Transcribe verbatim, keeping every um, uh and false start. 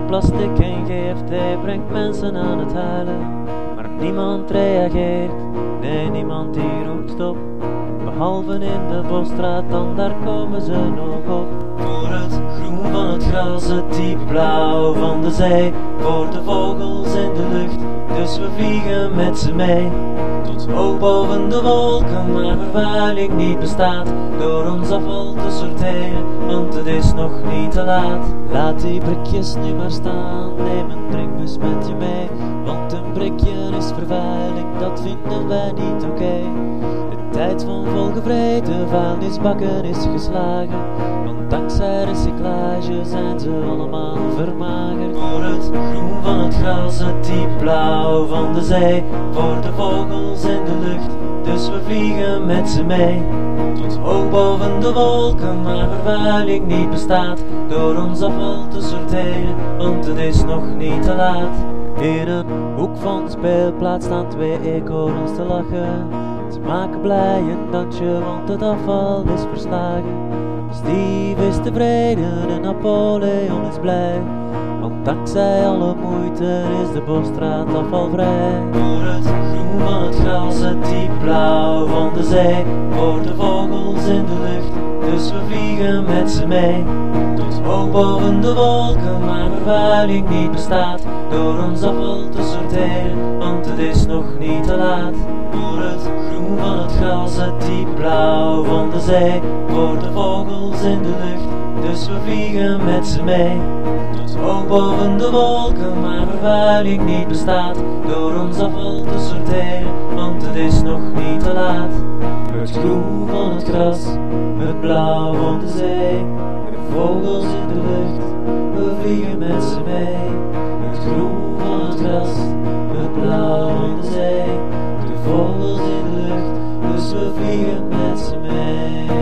plastic geen gift, hij brengt mensen aan het huilen. Maar niemand reageert, nee niemand die roept stop. Behalve in de bosstraat, dan daar komen ze nog op. Voor het groen van het gras, het diep blauw van de zee. Voor de vogels in de lucht, dus we vliegen met ze mee. Tot hoog boven de wolken, waar vervuiling niet bestaat. Door ons afval te sorteren, want het is nog niet te laat. Laat die brikjes nu maar staan, neem een drinkbus met je mee. Want een brikje is vervuiling, dat vinden wij niet oké. Okay. De tijd van volgevreten vuilnisbakken is geslagen. Want dankzij recyclage zijn ze allemaal vermagerd. Voor het groen van het gras, het diep blauw van de zee. Voor de vogels in de lucht, dus we vliegen met ze mee. Tot hoog boven de wolken, waar vervuiling niet bestaat. Door ons afval te sorteren, want het is nog niet te laat. In een hoek van de speelplaats staan twee eekhoorns te lachen. Ze maken blij een dansje, want het afval is verslagen. Steve is tevreden en Napoleon is blij. Want dankzij alle moeite is de bosstraat afvalvrij. Voor het groen van het gras, het diep blauw van de zee. Voor de vogels in de lucht, dus we vliegen met ze mee. Tot hoog boven de wolken, waar vervuiling niet bestaat. Door ons afval te sorteren, want het is nog niet te laat. Voor het groen van het gras, het diep blauw van de zee. Voor de vogels in de lucht, dus we vliegen met ze mee. Tot hoog boven de wolken, waar vervuiling niet bestaat. Door ons afval te sorteren, want het is nog niet te laat. Het groen van het gras, het blauw van de zee. De vogels in de lucht, we vliegen met ze mee. Het groen van het gras, het blauw van de zee. De vogels in de lucht, dus we vliegen met ze mee.